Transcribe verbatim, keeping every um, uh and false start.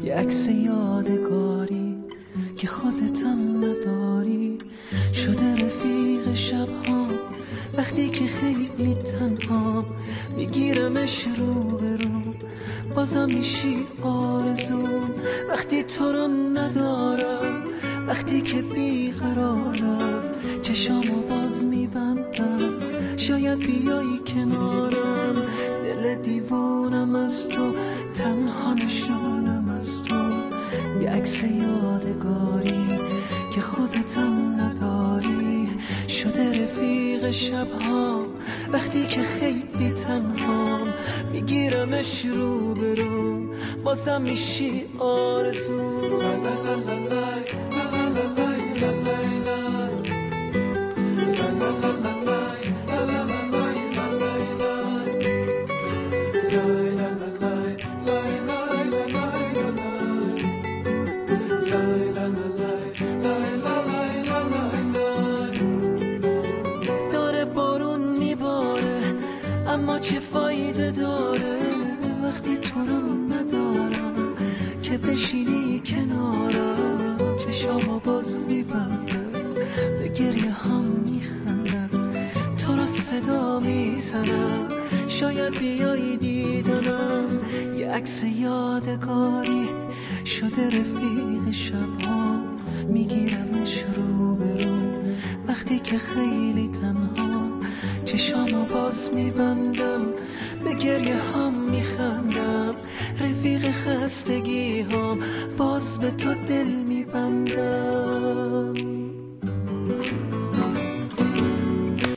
یه عکس یادگاری که خودتم نداری، شده رفیق شبها وقتی که خیلی تنها، میگیرمش رو به رو بازم میشی آرزوم. وقتی تو رو ندارم، وقتی که بیقرارم، چشامو باز میبندم شاید بیایی کنارم. دل دیوونم از تو، تنها نشانم از تو، یه عکس یادگاری که خودتم نداری، شده رفیق شبها وقتی که خیلی تنها، میگیرمش رو به رو بازم میشی آرزو. داره بارون میباره اما چه فایده داره وقتی تو رو ندارم که بشینی کنارم. چشامو باز میبندم به گریه هم میخندم، تو رو صدا میزنم شاید بیایی دیدنم. یه عکس یادگاری شده رفیق شبها، میگیرمش رو به رو وقتی که خیلی تنها، چشامو باز میبندم به گریه هم میخندم. رفیق خستگی هم باز به تو دل میبندم.